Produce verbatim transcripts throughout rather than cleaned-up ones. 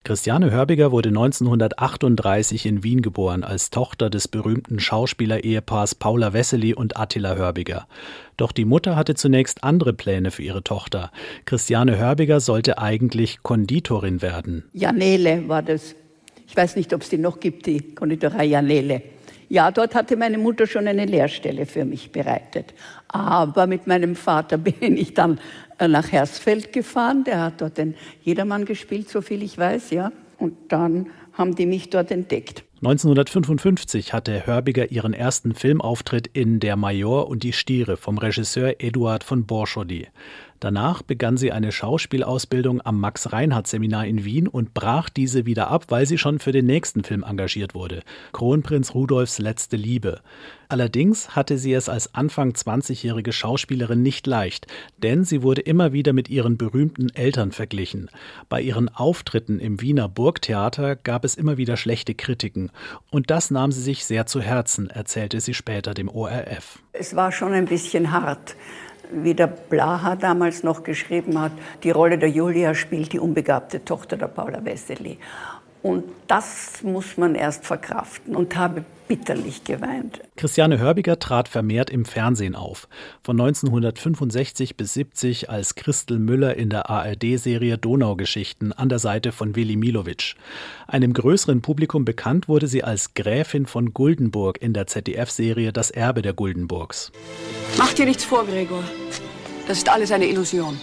Christiane Hörbiger wurde neunzehnhundertachtunddreißig in Wien geboren, als Tochter des berühmten Schauspielerehepaars Paula Wessely und Attila Hörbiger. Doch die Mutter hatte zunächst andere Pläne für ihre Tochter. Christiane Hörbiger sollte eigentlich Konditorin werden. Janele war das. Ich weiß nicht, ob es die noch gibt, die Konditorei Janele. Ja, dort hatte meine Mutter schon eine Lehrstelle für mich bereitet. Aber mit meinem Vater bin ich dann nach Hersfeld gefahren. Der hat dort den Jedermann gespielt, so viel ich weiß, ja. Und dann haben die mich dort entdeckt. neunzehnhundertfünfundfünfzig hatte Hörbiger ihren ersten Filmauftritt in Der Major und die Stiere vom Regisseur Eduard von Borchody. Danach begann sie eine Schauspielausbildung am Max-Reinhardt-Seminar in Wien und brach diese wieder ab, weil sie schon für den nächsten Film engagiert wurde, Kronprinz Rudolfs letzte Liebe. Allerdings hatte sie es als Anfang zwanzigjährige Schauspielerin nicht leicht, denn sie wurde immer wieder mit ihren berühmten Eltern verglichen. Bei ihren Auftritten im Wiener Burgtheater gab es immer wieder schlechte Kritiken. Und das nahm sie sich sehr zu Herzen, erzählte sie später dem O R F. Es war schon ein bisschen hart. Wie der Blaha damals noch geschrieben hat, die Rolle der Julia spielt die unbegabte Tochter der Paula Wessely. Und das muss man erst verkraften und habe bitterlich geweint. Christiane Hörbiger trat vermehrt im Fernsehen auf. Von neunzehnhundertfünfundsechzig bis siebzig als Christel Müller in der A R D-Serie Donaugeschichten an der Seite von Willy Millowitsch. Einem größeren Publikum bekannt wurde sie als Gräfin von Guldenburg in der Z D F-Serie Das Erbe der Guldenburgs. Mach dir nichts vor, Gregor. Das ist alles eine Illusion.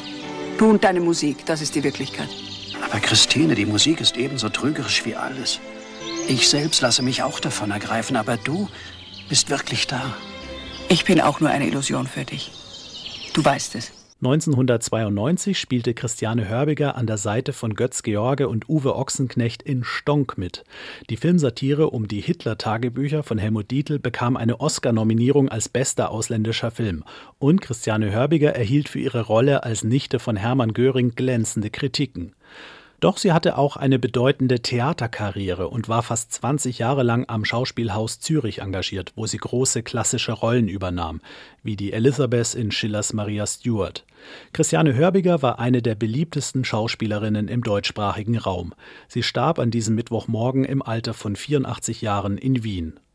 Du und deine Musik, das ist die Wirklichkeit. Aber Christine, die Musik ist ebenso trügerisch wie alles. Ich selbst lasse mich auch davon ergreifen, aber du bist wirklich da. Ich bin auch nur eine Illusion für dich. Du weißt es. neunzehnhundertzweiundneunzig spielte Christiane Hörbiger an der Seite von Götz George und Uwe Ochsenknecht in Stonk mit. Die Filmsatire um die Hitler-Tagebücher von Helmut Dietl bekam eine Oscar-Nominierung als bester ausländischer Film. Und Christiane Hörbiger erhielt für ihre Rolle als Nichte von Hermann Göring glänzende Kritiken. Doch sie hatte auch eine bedeutende Theaterkarriere und war fast zwanzig Jahre lang am Schauspielhaus Zürich engagiert, wo sie große klassische Rollen übernahm, wie die Elizabeth in Schillers Maria Stuart. Christiane Hörbiger war eine der beliebtesten Schauspielerinnen im deutschsprachigen Raum. Sie starb an diesem Mittwochmorgen im Alter von vierundachtzig Jahren in Wien.